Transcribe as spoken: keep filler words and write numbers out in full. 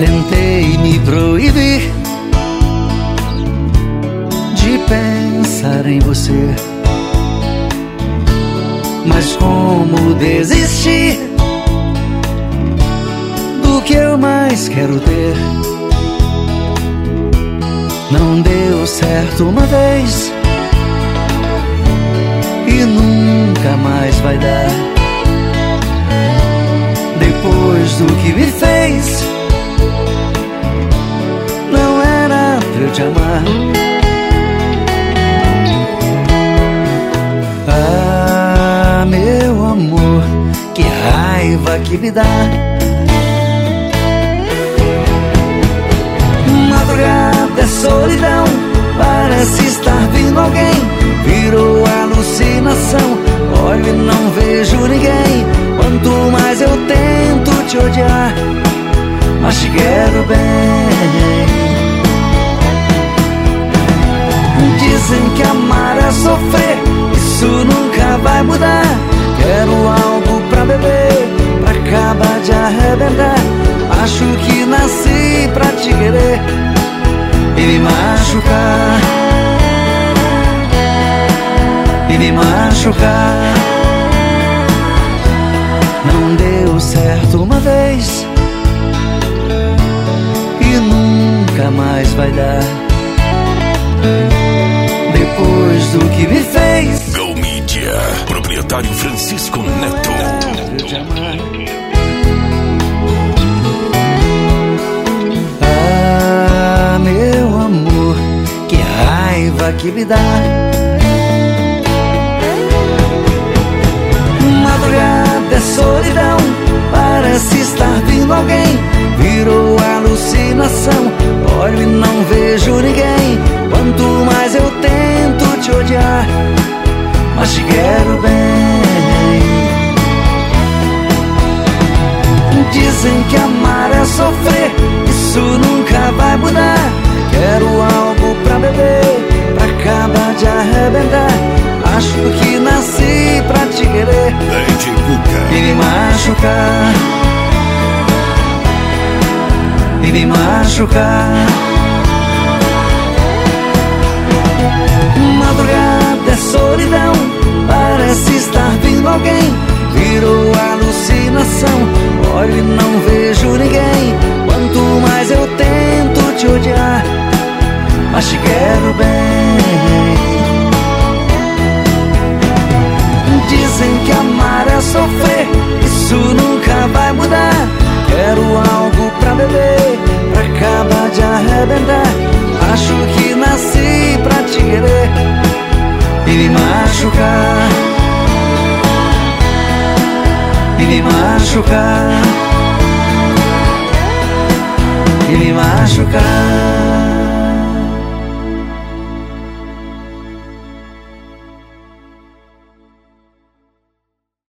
Tentei me proibir de pensar em você, mas como desistir do que eu mais quero ter? Não deu certo uma vez e nunca mais vai dar. Depois do que me fez, não era pra eu te amar. Ah, meu amor, que raiva que me dá. Madrugada é solidão, parece estar vindo alguém. Virou alucinação, olho e não vejo ninguém. Quanto mais eu tento te odiar, mas te quero bem. Dizem que amar é sofrer, isso nunca vai mudar. Quero algo pra beber, pra acabar de arrebentar. Acho que nasci pra te querer e me machucar, e me machucar. Não deu certo uma vez e nunca mais vai dar. Depois do que me fez. Go Media, proprietário Francisco Neto. Ah, meu amor, que raiva que me dá. Madrugada é solidão, parece estar vindo alguém. Virou alucinação, olho e não vejo ninguém. Quanto mais eu tento te odiar, mas te quero bem. Dizem que amar é sofrer, isso nunca vai mudar. Quero algo pra beber, pra acabar de arrebentar. Acho que nasci pra te querer e me machucar, e me machucar. Madrugada é solidão, parece estar vindo alguém. Virou alucinação, olho e não vejo ninguém. Quanto mais eu tento te odiar, mas te quero bem. Dizem que amar é sofrer, isso nunca vai mudar. Quero algo pra beber, pra acabar de arrebentar. Acho que nasci pra te querer e me machucar, e me machucar, e me machucar.